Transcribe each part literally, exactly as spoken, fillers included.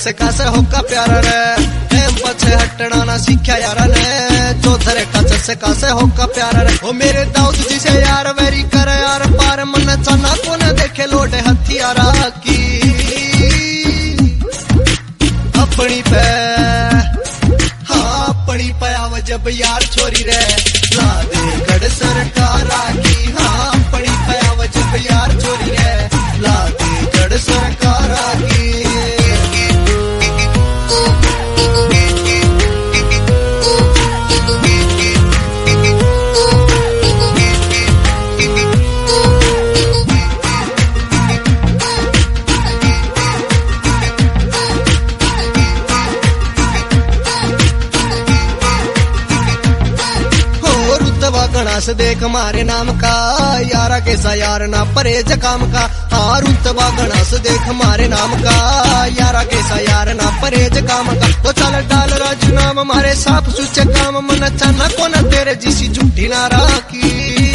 चस्का से होका प्यारा रे टाइम पछे हटना ना सीखा यारा ने चौधरे का चस्का से होका प्यारा रे ओ मेरे दाऊद जी से यार वेरी कर यार पार मन चना को न देखे लोटे हथियारा की अपनी पे हाँ अपनी पे आव जब यार छोरी रे ला दे गढ़ सरकारा की हाँ अपनी पे आव जब यार छोरी रे ला दे गढ़ सरकारा की से देख मारे नाम का यारा कैसा यार ना परहेज काम का हाँ रुतबा गणा से देख मारे नाम का यारा कैसा यार ना परहेज काम का तो चल डाल राजू नाम मारे साफ सुचे काम मन चना को न तेरे जिसी झूठी ना राखी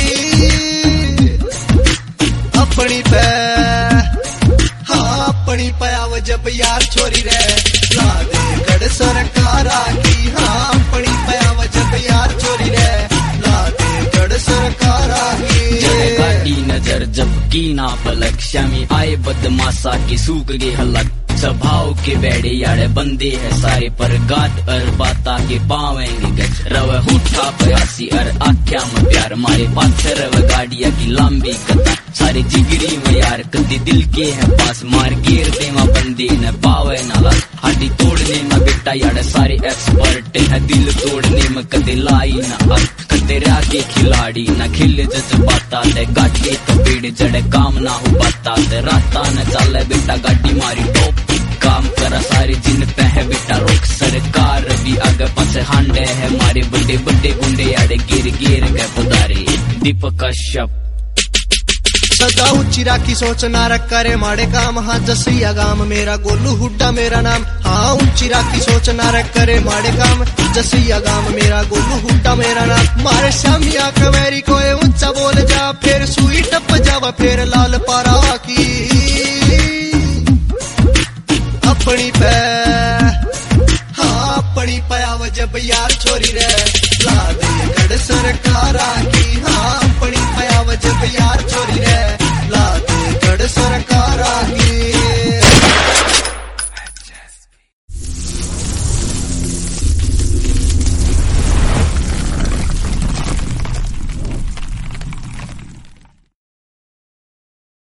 अपनी पे हाँ अपनी पे आव जब यार छोरी रे ला दे गढ़ सरकारा की हाँ अपनी पे आव जब यार छोरी रे गाड़ी नजर जब की ना पलक शमी आए बदमाशा की सूख गए हलक स्वभाव के बेड़े याड़े बंदे है सारे पर गात अर बाता के पावेंगे गज रव उठा बयासी अर आख्या में प्यार मारे पाथे रव गाड़िया की लंबी कथा सारे जिगरी में यार कदी दिल के है पास मार गिर दे मा बंदे न पावे न लाश हड्डी तोड़ने में बेटा यार सारे एक्सपर्ट है दिल तोड़ने में कदे लाई न अर्थ कदे रागे खिलाड़ी न खिल जज्बाता ते गाड़ी तो पेड़ जड़े काम ना हो पाता ते राता न चले बेटा गाड़ी मारी टोप काम करा सारे जिन पे है बेटा रोक सरकार भी आगे पासे हांडे है मारे बड़े बड़े गुंडे आड़े गिर गिर गए पुदारी दीपक कश्यप सदा ऊंची राखी सोच ना रख करे माड़े काम हाँ जसिया गाम मेरा गोलू हुड्डा मेरा नाम हाँ ऊंची राखी सोच ना रख करे माड़े काम जसिया गाम मेरा गोलू हुड्डा मेरा नाम मारे शामिया कमेरी को ऊंचा बोल जा फिर सुई टप जावा फिर लाल पारा की अपनी पे हाँ अपनी पे आव जब यार छोरी रे ला दे गढ़ सरकारा की